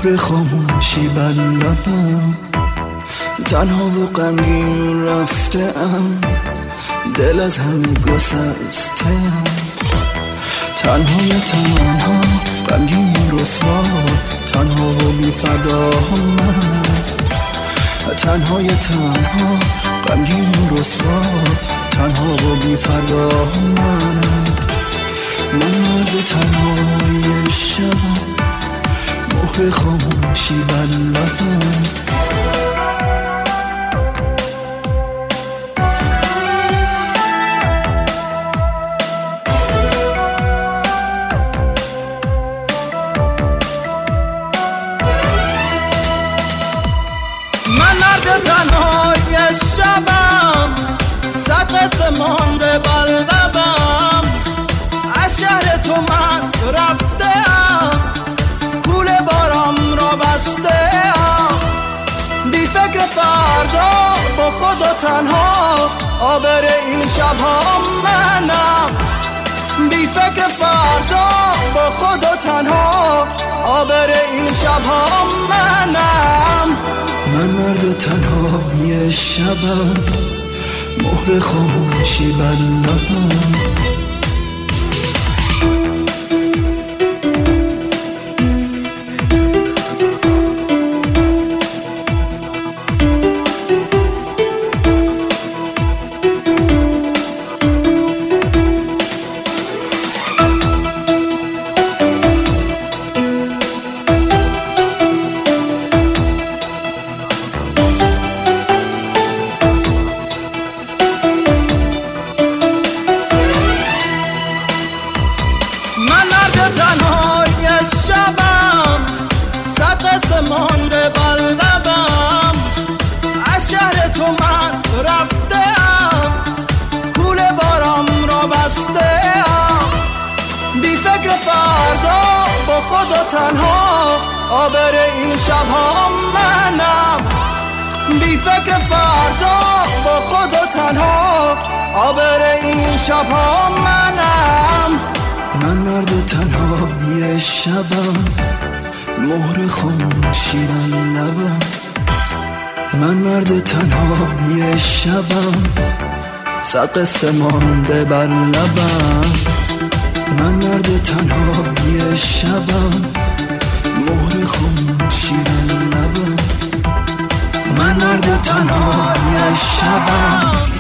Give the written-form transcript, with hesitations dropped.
مهر خاموشی بر لبم، تنها و غمگین رفته‌ام، دل از همه گسسته‌ام، تنها غمگین و رسوا، تنها و بی فردا من، تنها غمگین و رسوا، تنها و بی فردا من مرد تنهای شبم، مهر خاموشی بر لبم. من مرد تنهای شبم، صد قصه مانده بر لبم، از شهر تو من رفته‌ام، کوله بارم را بسته‌ام، بی فکر فردا با خود و تنها، آبر این شب‌ها منم، بی فکر فردا با خود و تنها، آبر این شب‌ها منم. من مرد تنهای شبم، مهر خاموشی بر لبم. تنهای شبم، صد قصه مانده بر لبم، از شهر تو من رفته‌ام، کوله بارم را بسته‌ام، بی فکر فردا با خود و تنها، آبر این شب‌ها منم، بی فکر فردا با خود و تنها، آبر این شب‌ها منم. من مرد تنهای شبم، مهر خاموشی بر لبم. من مرد تنهای شبم، صد قصه مانده بر لبم. من مرد تنهای شبم، مهر خاموشی بر لبم. من مرد تنهای شبم.